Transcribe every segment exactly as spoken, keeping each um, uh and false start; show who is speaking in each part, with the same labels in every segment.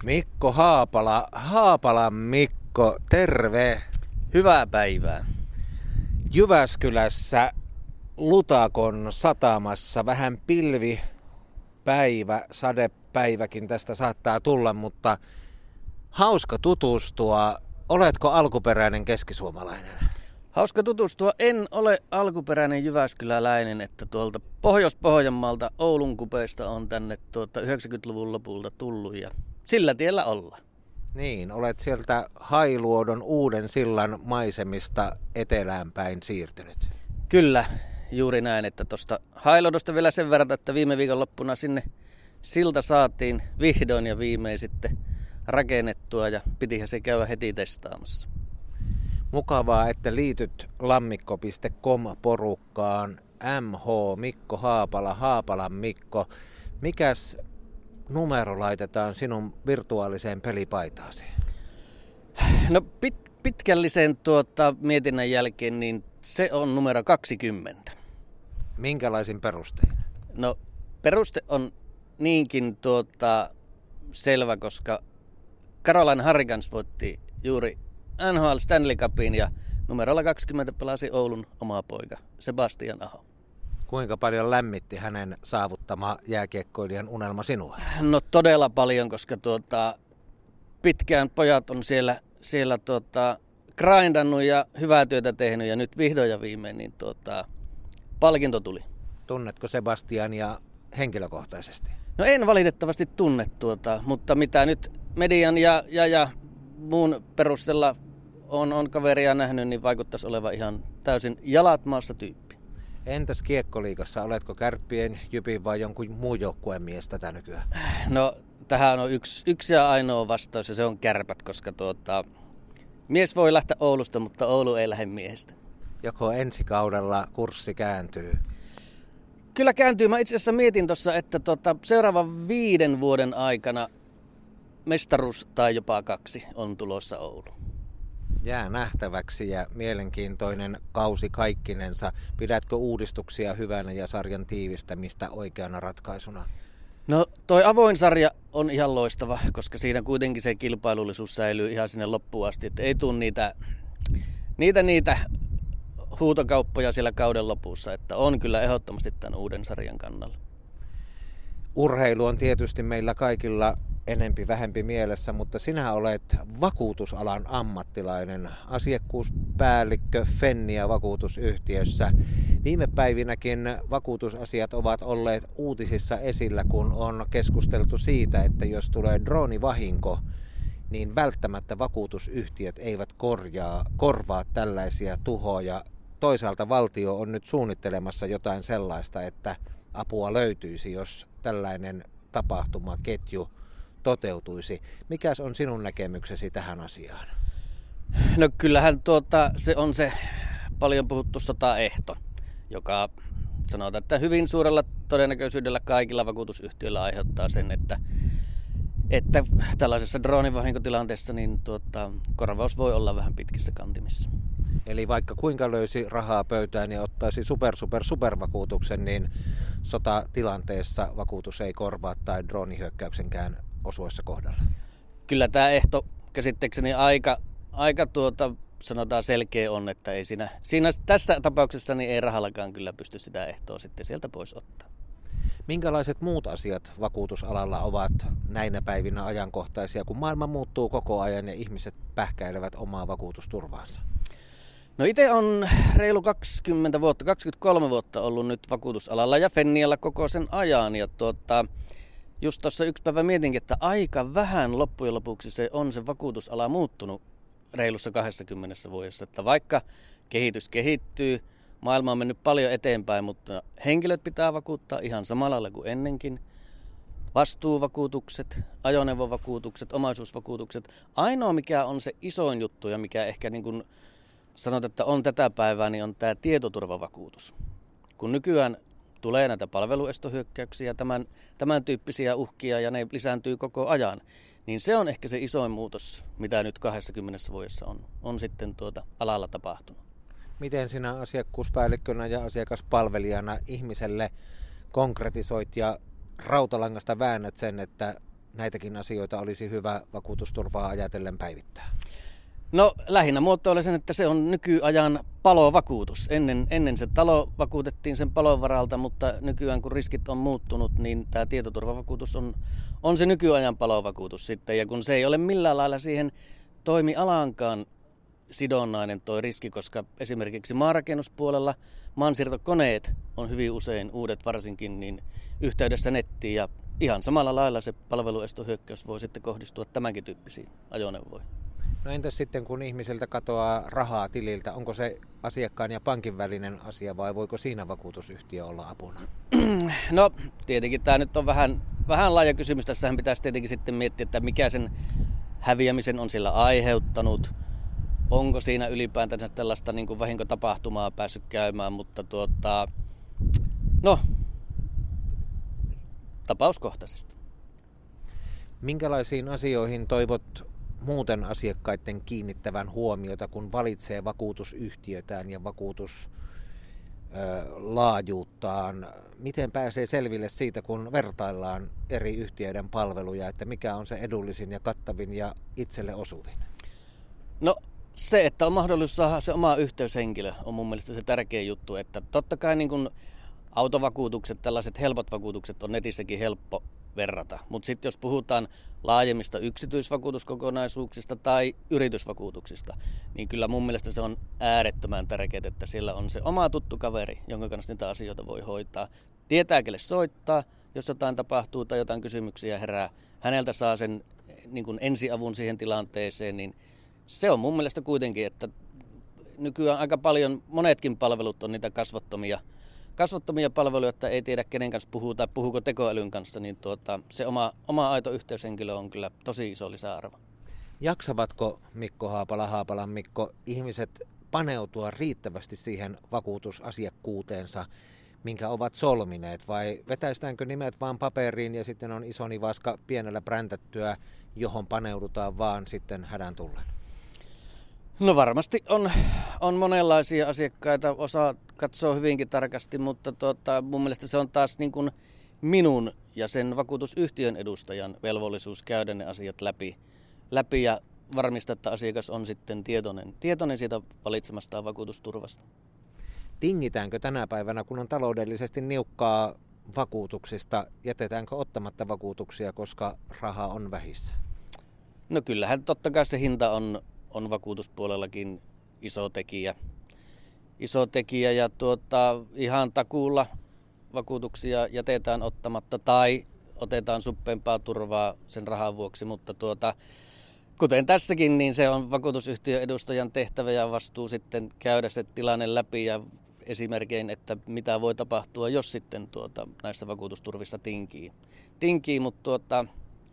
Speaker 1: Mikko Haapala, Haapalan Mikko, terve.
Speaker 2: Hyvää päivää.
Speaker 1: Jyväskylässä Lutakon satamassa vähän pilvipäivä, sadepäiväkin tästä saattaa tulla, mutta hauska tutustua. Oletko alkuperäinen keskisuomalainen?
Speaker 2: Hauska tutustua. En ole alkuperäinen jyväskyläläinen, että tuolta Pohjois-Pohjanmaalta Oulun kupeesta on tänne tuota yhdeksänkymmentäluvun lopulta tullut ja sillä tiellä olla.
Speaker 1: Niin, olet sieltä Hailuodon uuden sillan maisemista etelään päin siirtynyt.
Speaker 2: Kyllä, juuri näin, että tuosta Hailuodosta vielä sen verran, että viime viikonloppuna sinne silta saatiin vihdoin ja viimein sitten rakennettua ja pitihän se käydä heti testaamassa.
Speaker 1: Mukavaa, että liityt lammikko piste com-porukkaan. M H, Mikko Haapala, Haapalan Mikko. Mikäs numero laitetaan sinun virtuaaliseen pelipaitaasi?
Speaker 2: No pit, pitkällisen tuota, mietinnän jälkeen niin se on numero kaksikymmentä.
Speaker 1: Minkälaisin perustein?
Speaker 2: No peruste on niinkin tuota, selvä, koska Carolina Hurricanes voitti juuri N H L Stanley Cupin ja numerolla kaksikymmentä pelasi Oulun oma poika Sebastian Aho.
Speaker 1: Kuinka paljon lämmitti hänen saavuttama jääkiekkoilijan unelma sinua?
Speaker 2: No todella paljon, koska tuota, pitkään pojat on siellä, siellä tuota, grindannut ja hyvää työtä tehnyt ja nyt vihdoin ja viimein niin tuota, palkinto tuli.
Speaker 1: Tunnetko Sebastiania henkilökohtaisesti?
Speaker 2: No en valitettavasti tunne tuota, mutta mitä nyt median ja, ja, ja muun perusteella on, on kaveria nähnyt, niin vaikuttaisi olevan ihan täysin jalat maassa tyyppi.
Speaker 1: Entäs Kiekkoliigassa, oletko Kärppien, Jypin vai jonkun muun joukkueen mies tätä nykyään?
Speaker 2: No tähän on yksi, yksi ja ainoa vastaus ja se on Kärpät, koska tuota, mies voi lähteä Oulusta, mutta Oulu ei lähde miehestä.
Speaker 1: Joko ensi kaudella kurssi kääntyy?
Speaker 2: Kyllä kääntyy. Mä itse asiassa mietin tuossa, että tuota, seuraavan viiden vuoden aikana mestaruus tai jopa kaksi on tulossa Oulu.
Speaker 1: Jää nähtäväksi ja mielenkiintoinen kausi kaikkinensa. Pidätkö uudistuksia hyvänä ja sarjan tiivistämistä oikeana ratkaisuna?
Speaker 2: No toi avoin sarja on ihan loistava, koska siinä kuitenkin se kilpailullisuus säilyy ihan sinne loppuun asti. Että ei tule niitä, niitä, niitä huutokauppoja siellä kauden lopussa, että on kyllä ehdottomasti tämän uuden sarjan kannalla.
Speaker 1: Urheilu on tietysti meillä kaikilla enempi vähempi mielessä, mutta sinä olet vakuutusalan ammattilainen, asiakkuuspäällikkö Fennia vakuutusyhtiössä. Viime päivinäkin vakuutusasiat ovat olleet uutisissa esillä, kun on keskusteltu siitä, että jos tulee droonivahinko, niin välttämättä vakuutusyhtiöt eivät korjaa, korvaa tällaisia tuhoja. Toisaalta valtio on nyt suunnittelemassa jotain sellaista, että apua löytyisi, jos tällainen tapahtumaketju toteutuisi. Mikäs on sinun näkemyksesi tähän asiaan?
Speaker 2: No kyllähän tuota, se on se paljon puhuttu sotaehto, joka sanotaan, että hyvin suurella todennäköisyydellä kaikilla vakuutusyhtiöillä aiheuttaa sen, että, että tällaisessa droonivahinkotilanteessa niin tuota, korvaus voi olla vähän pitkissä kantimissa.
Speaker 1: Eli vaikka kuinka löysi rahaa pöytään ja ottaisi super super supervakuutuksen, niin sotatilanteessa vakuutus ei korvaa tai droonihyökkäyksenkään osuessa kohdalla.
Speaker 2: Kyllä tämä ehto käsitteekseni aika, aika tuota, sanotaan selkeä on, että ei siinä, siinä tässä tapauksessa niin ei rahallakaan kyllä pysty sitä ehtoa sitten sieltä pois ottaa.
Speaker 1: Minkälaiset muut asiat vakuutusalalla ovat näinä päivinä ajankohtaisia, kun maailma muuttuu koko ajan ja ihmiset pähkäilevät omaa vakuutusturvaansa?
Speaker 2: No itse on reilu kaksikymmentä vuotta, kaksikymmentäkolme vuotta ollut nyt vakuutusalalla ja Fennialla koko sen ajan. Ja tuota, just tuossa yksi päivä mietinkin, että aika vähän loppujen lopuksi se on se vakuutusala muuttunut reilussa kaksikymmentä vuodessa. Että vaikka kehitys kehittyy, maailma on mennyt paljon eteenpäin, mutta henkilöt pitää vakuuttaa ihan samalla lailla kuin ennenkin. Vastuuvakuutukset, ajoneuvovakuutukset, omaisuusvakuutukset. Ainoa mikä on se isoin juttu ja mikä ehkä niin kuin sanot, että on tätä päivää, niin on tämä tietoturvavakuutus. Kun nykyään tulee näitä palveluestohyökkäyksiä, tämän, tämän tyyppisiä uhkia ja ne lisääntyy koko ajan, niin se on ehkä se isoin muutos, mitä nyt kaksikymmentä vuodessa on, on sitten tuota alalla tapahtunut.
Speaker 1: Miten sinä asiakkuuspäällikkönä ja asiakaspalvelijana ihmiselle konkretisoit ja rautalangasta väännät sen, että näitäkin asioita olisi hyvä vakuutusturvaa ajatellen päivittää?
Speaker 2: No lähinnä muotoilisin, että se on nykyajan palovakuutus. Ennen, ennen se talo vakuutettiin sen palon varalta, mutta nykyään kun riskit on muuttunut, niin tämä tietoturvavakuutus on, on se nykyajan palovakuutus sitten. Ja kun se ei ole millään lailla siihen toimialaankaan sidonnainen tuo riski, koska esimerkiksi maanrakennuspuolella maansiirtokoneet on hyvin usein uudet varsinkin niin yhteydessä nettiin ja ihan samalla lailla se palveluestohyökkäys voi sitten kohdistua tämänkin tyyppisiin ajoneuvoihin.
Speaker 1: No entäs sitten kun ihmiseltä katoaa rahaa tililtä, onko se asiakkaan ja pankin välinen asia vai voiko siinä vakuutusyhtiö olla apuna?
Speaker 2: No tietenkin tämä nyt on vähän, vähän laaja kysymys. Tässähän pitäisi tietenkin sitten miettiä, että mikä sen häviämisen on sillä aiheuttanut. Onko siinä ylipäätänsä tällaista niin kuin vahinkotapahtumaa päässyt käymään, mutta tuota, no, tapauskohtaisesti.
Speaker 1: Minkälaisiin asioihin toivot muuten asiakkaiden kiinnittävän huomiota, kun valitsee vakuutusyhtiötään ja vakuutuslaajuuttaan? Miten pääsee selville siitä, kun vertaillaan eri yhtiöiden palveluja, että mikä on se edullisin ja kattavin ja itselle osuvin?
Speaker 2: No se, että on mahdollisuus saada se oma yhteyshenkilö, on mun mielestä se tärkeä juttu. Että totta kai niin kun autovakuutukset, tällaiset helpot vakuutukset on netissäkin helppo verrata. Mutta sitten jos puhutaan laajemmista yksityisvakuutuskokonaisuuksista tai yritysvakuutuksista, niin kyllä mun mielestä se on äärettömän tärkeää, että siellä on se oma tuttu kaveri, jonka kanssa niitä asioita voi hoitaa. Tietää, kelle soittaa, jos jotain tapahtuu tai jotain kysymyksiä herää. Häneltä saa sen niin kuin ensiavun siihen tilanteeseen, niin se on mun mielestä kuitenkin, että nykyään aika paljon, monetkin palvelut on niitä kasvottomia, kasvottomia palveluja, että ei tiedä kenen kanssa puhuu tai puhuuko tekoälyn kanssa, niin tuota, se oma, oma aito yhteyshenkilö on kyllä tosi iso lisäarvo.
Speaker 1: Jaksavatko Mikko Haapala, Haapalan Mikko, ihmiset paneutua riittävästi siihen vakuutusasiakkuuteensa, minkä ovat solmineet, vai vetäistäänkö nimet vaan paperiin ja sitten on iso nivaska pienellä präntättyä, johon paneudutaan vaan sitten hädän tullen?
Speaker 2: No varmasti on, on monenlaisia asiakkaita, osa katsoo hyvinkin tarkasti, mutta tuota, mun mielestä se on taas niin kuin minun ja sen vakuutusyhtiön edustajan velvollisuus käydä ne asiat läpi, läpi ja varmistaa, että asiakas on sitten tietoinen, tietoinen siitä valitsemastaan vakuutusturvasta.
Speaker 1: Tingitäänkö tänä päivänä, kun on taloudellisesti niukkaa vakuutuksista, jätetäänkö ottamatta vakuutuksia, koska raha on vähissä?
Speaker 2: No kyllähän totta kai se hinta on, on vakuutuspuolellakin iso tekijä. Iso tekijä ja tuota, ihan takuulla vakuutuksia jätetään ottamatta tai otetaan suppeampaa turvaa sen rahan vuoksi, mutta tuota, kuten tässäkin, niin se on vakuutusyhtiön edustajan tehtävä ja vastuu sitten käydä se tilanne läpi ja esimerkkein, että mitä voi tapahtua, jos sitten tuota, näissä vakuutusturvissa tinkii. tinkii mutta tuota,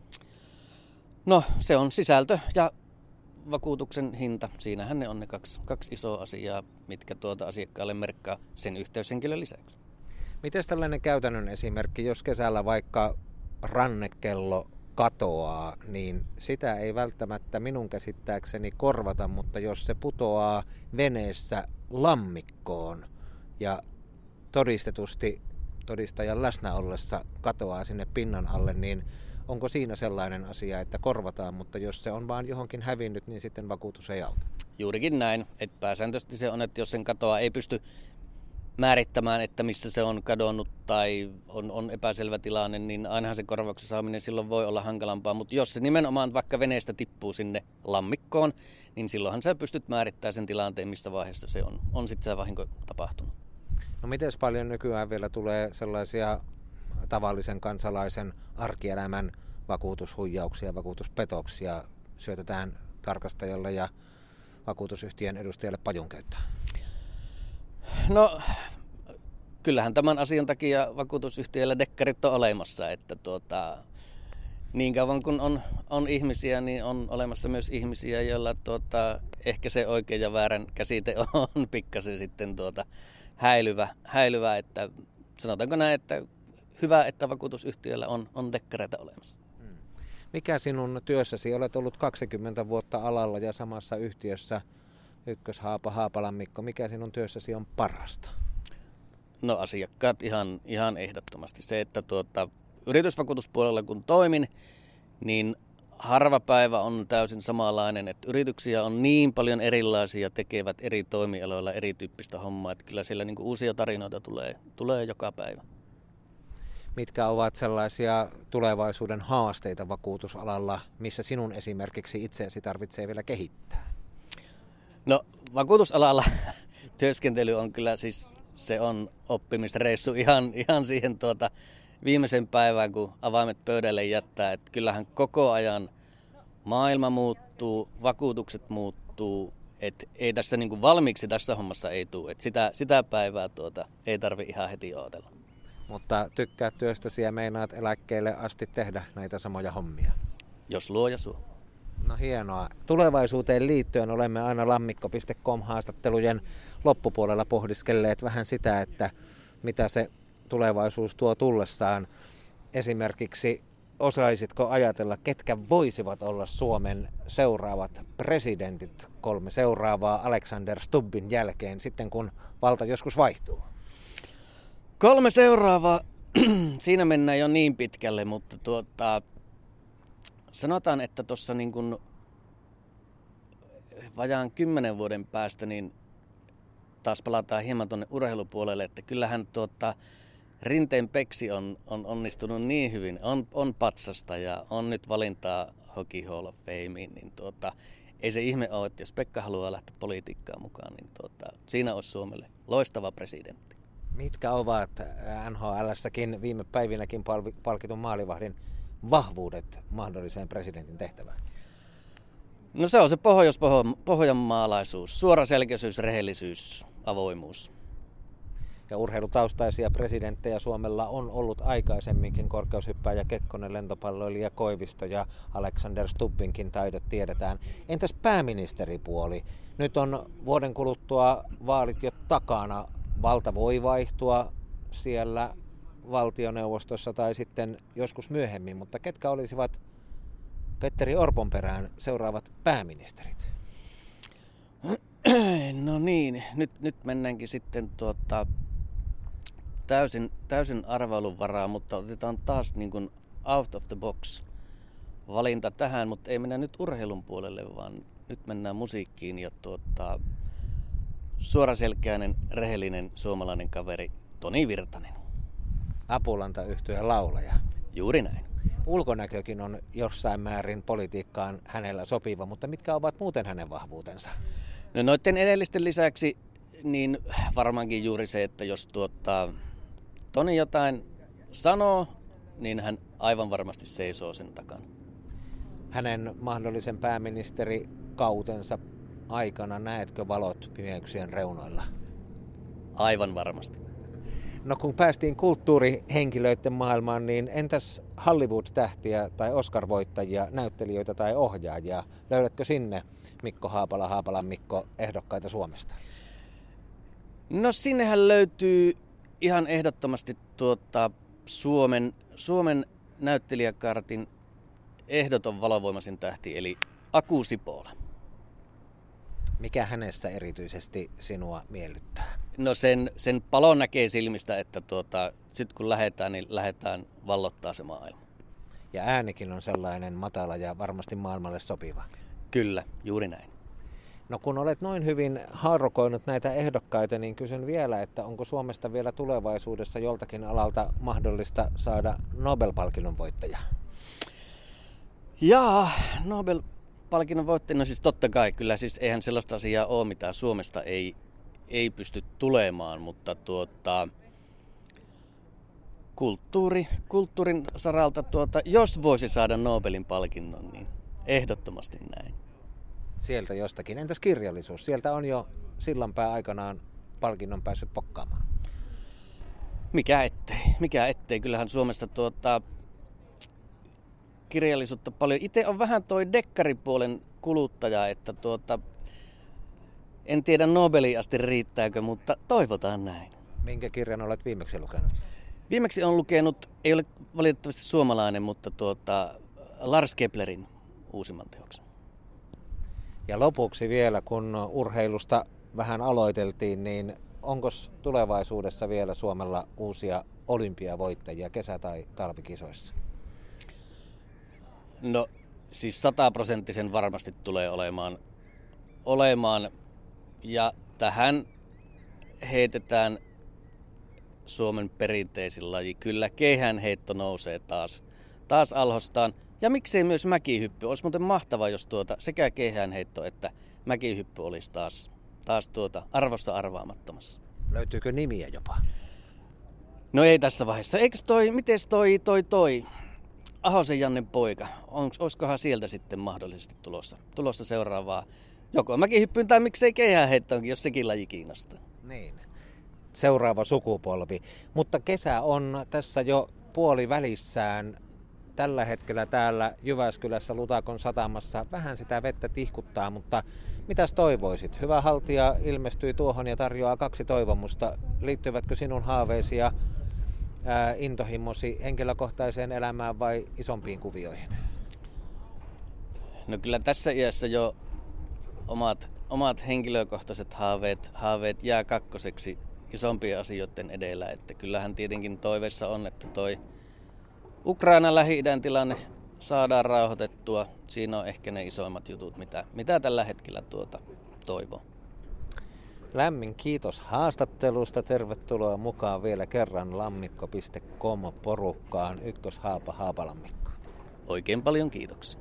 Speaker 2: no, se on sisältö ja vakuutuksen hinta. Siinähän ne on ne kaksi, kaksi isoa asiaa, mitkä tuota asiakkaalle merkkaa sen yhteyshenkilön lisäksi.
Speaker 1: Miten tällainen käytännön esimerkki, jos kesällä vaikka rannekello katoaa, niin sitä ei välttämättä minun käsittääkseni korvata, mutta jos se putoaa veneessä lammikkoon ja todistetusti todistajan läsnä ollessa katoaa sinne pinnan alle, niin onko siinä sellainen asia, että korvataan, mutta jos se on vaan johonkin hävinnyt, niin sitten vakuutus ei auta?
Speaker 2: Juurikin näin. Et pääsääntöisesti se on, että jos sen katoaa ei pysty määrittämään, että missä se on kadonnut tai on, on epäselvä tilanne, niin ainahan se korvauksen saaminen silloin voi olla hankalampaa. Mutta jos se nimenomaan vaikka veneestä tippuu sinne lammikkoon, niin silloinhan sä pystyt määrittämään sen tilanteen, missä vaiheessa se on, on sitten se vahinko tapahtunut.
Speaker 1: No miten paljon nykyään vielä tulee sellaisia tavallisen kansalaisen arkielämän vakuutushuijauksia, vakuutuspetoksia syötetään tarkastajalle ja vakuutusyhtiön edustajalle pajunkäyttöön?
Speaker 2: No, kyllähän tämän asian takia vakuutusyhtiöillä dekkarit on olemassa, että tuota, niin kauan kun on, on ihmisiä, niin on olemassa myös ihmisiä, joilla tuota, ehkä se oikein ja väärän käsite on pikkasen sitten tuota, häilyvä, häilyvä, että sanotaanko näin, että hyvä, että vakuutusyhtiöillä on, on dekkareita olemassa.
Speaker 1: Mikä sinun työssäsi, olet ollut kaksikymmentä vuotta alalla ja samassa yhtiössä, Ykköshaapa, Haapalan Mikko, mikä sinun työssäsi on parasta?
Speaker 2: No asiakkaat ihan, ihan ehdottomasti. Se, että tuota, yritysvakuutuspuolella kun toimin, niin harva päivä on täysin samanlainen, että yrityksiä on niin paljon erilaisia, tekevät eri toimialoilla erityyppistä hommaa, että kyllä siellä niin kuin uusia tarinoita tulee, tulee joka päivä.
Speaker 1: Mitkä ovat sellaisia tulevaisuuden haasteita vakuutusalalla, missä sinun esimerkiksi itseäsi tarvitsee vielä kehittää?
Speaker 2: No vakuutusalalla työskentely on kyllä siis, se on oppimisreissu ihan, ihan siihen tuota viimeisen päivään, kun avaimet pöydälle jättää. Että kyllähän koko ajan maailma muuttuu, vakuutukset muuttuu, että ei tässä niin kuin valmiiksi tässä hommassa ei tule. Että sitä, sitä päivää tuota, ei tarvitse ihan heti odotella.
Speaker 1: Mutta tykkää työstäsi ja meinaat eläkkeelle asti tehdä näitä samoja hommia.
Speaker 2: Jos luo ja suo.
Speaker 1: No hienoa. Tulevaisuuteen liittyen olemme aina lammikko piste com-haastattelujen loppupuolella pohdiskelleet vähän sitä, että mitä se tulevaisuus tuo tullessaan. Esimerkiksi osaisitko ajatella, ketkä voisivat olla Suomen seuraavat presidentit, kolme seuraavaa Alexander Stubbin jälkeen, sitten kun valta joskus vaihtuu?
Speaker 2: Kolme seuraavaa, siinä mennään jo niin pitkälle, mutta tuota, sanotaan, että tuossa niin kuin vajaan kymmenen vuoden päästä niin taas palataan hieman tuonne urheilupuolelle, että kyllähän tuota, Rinteen Peksi on, on onnistunut niin hyvin, on, on patsasta ja on nyt valintaa Hockey Hall of Fameen, niin tuota, ei se ihme ole, että jos Pekka haluaa lähteä politiikkaan mukaan, niin tuota, siinä olisi Suomelle loistava presidentti.
Speaker 1: Mitkä ovat N H L:ssäkin viime päivinäkin palkitun maalivahdin vahvuudet mahdolliseen presidentin tehtävään?
Speaker 2: No se on se pohjanmaalaisuus, suoraselkäisyys, rehellisyys, avoimuus.
Speaker 1: Ja urheilutaustaisia presidenttejä Suomella on ollut aikaisemminkin, korkeushyppääjä Kekkonen, lentopalloilija Koivisto ja Alexander Stubbinkin taidot tiedetään. Entäs pääministeripuoli? Nyt on vuoden kuluttua vaalit jo takana. Valta voi vaihtua siellä valtioneuvostossa tai sitten joskus myöhemmin, mutta ketkä olisivat Petteri Orpon perään seuraavat pääministerit?
Speaker 2: No niin, nyt, nyt mennäänkin sitten tuota, täysin, täysin arvailun varaa, mutta otetaan taas niin kuin out of the box valinta tähän, mutta ei mennä nyt urheilun puolelle, vaan nyt mennään musiikkiin ja tuota, suoraselkäinen, rehellinen suomalainen kaveri Toni Virtanen.
Speaker 1: Apulanta-yhtyeen laulaja.
Speaker 2: Juuri näin.
Speaker 1: Ulkonäkökin on jossain määrin politiikkaan hänellä sopiva, mutta mitkä ovat muuten hänen vahvuutensa?
Speaker 2: No noiden edellisten lisäksi niin varmaankin juuri se, että jos tuota, Toni jotain sanoo, niin hän aivan varmasti seisoo sen takana.
Speaker 1: Hänen mahdollisen pääministerikautensa aikana näetkö valot pimeyksien reunoilla?
Speaker 2: Aivan varmasti.
Speaker 1: No kun päästiin kulttuurihenkilöiden maailmaan, niin entäs Hollywood-tähtiä tai Oscar-voittajia, näyttelijöitä tai ohjaajia? Löydätkö sinne Mikko Haapala, Haapalan Mikko ehdokkaita Suomesta?
Speaker 2: No sinnehän löytyy ihan ehdottomasti tuota Suomen, Suomen näyttelijäkartin ehdoton valovoimaisin tähti, eli Aku Sipola.
Speaker 1: Mikä hänessä erityisesti sinua miellyttää?
Speaker 2: No sen, sen palon näkee silmistä, että tuota, sitten kun lähdetään, niin lähdetään vallottaa se maailma.
Speaker 1: Ja äänikin on sellainen matala ja varmasti maailmalle sopiva.
Speaker 2: Kyllä, juuri näin.
Speaker 1: No kun olet noin hyvin haarukoinut näitä ehdokkaita, niin kysyn vielä, että onko Suomesta vielä tulevaisuudessa joltakin alalta mahdollista saada Nobel-palkinnon voittaja?
Speaker 2: Jaa, Nobel-palkinnon voittaja, no siis totta kai, kyllä siis eihän sellaista asiaa ole, mitä Suomesta ei, ei pysty tulemaan, mutta tuota, kulttuuri, kulttuurin saralta, tuota, jos voisi saada Nobelin palkinnon, niin ehdottomasti näin.
Speaker 1: Sieltä jostakin. Entäs kirjallisuus? Sieltä on jo Sillanpää aikanaan palkinnon päässyt pokkaamaan.
Speaker 2: Mikä ettei, mikä ettei. Kyllähän Suomessa tuota, kirjallisuutta paljon. Itse on vähän toi dekkaripuolen kuluttaja, että tuota, en tiedä Nobeliin asti riittääkö, mutta toivotaan näin.
Speaker 1: Minkä kirjan olet viimeksi lukenut?
Speaker 2: Viimeksi on lukenut, ei ole valitettavasti suomalainen, mutta tuota, Lars Keplerin uusimman teoksen.
Speaker 1: Ja lopuksi vielä, kun urheilusta vähän aloiteltiin, niin onko tulevaisuudessa vielä Suomella uusia olympiavoittajia kesä- tai talvikisoissa?
Speaker 2: No siis sataprosenttisen varmasti tulee olemaan, olemaan. Ja tähän heitetään Suomen perinteisin laji. Kyllä keihäänheitto nousee taas, taas alhostaan. Ja miksei myös mäkihyppy. Olisi muuten mahtavaa, jos tuota sekä keihäänheitto että mäkihyppy olisi taas, taas tuota arvossa arvaamattomassa.
Speaker 1: Löytyykö nimiä jopa?
Speaker 2: No ei tässä vaiheessa. Eikös toi, mites toi, toi, toi Ahosen Jannen poika? Onks, olisikohan sieltä sitten mahdollisesti tulossa, tulossa seuraavaa joko mäkihyppyyn tai miksei keihäänheittoonkin, jos sekin laji kiinnostaa.
Speaker 1: Niin. Seuraava sukupolvi. Mutta kesä on tässä jo puoli välissään. Tällä hetkellä täällä Jyväskylässä Lutakon satamassa vähän sitä vettä tihkuttaa, mutta mitäs toivoisit? Hyvä haltija ilmestyi tuohon ja tarjoaa kaksi toivomusta. Liittyvätkö sinun haaveisi ja ää, intohimosi henkilökohtaiseen elämään vai isompiin kuvioihin?
Speaker 2: No kyllä tässä iässä jo omat, omat henkilökohtaiset haaveet, haaveet jää kakkoseksi isompien asioiden edellä. Että kyllähän tietenkin toiveissa on, että toi Ukrainan Lähi-idän tilanne saadaan rauhoitettua. Siinä on ehkä ne isoimmat jutut, mitä, mitä tällä hetkellä tuota toivoo.
Speaker 1: Lämmin kiitos haastattelusta. Tervetuloa mukaan vielä kerran lammikko piste com porukkaan. Ykköshaapa Haapalammikko.
Speaker 2: Oikein paljon kiitoksia.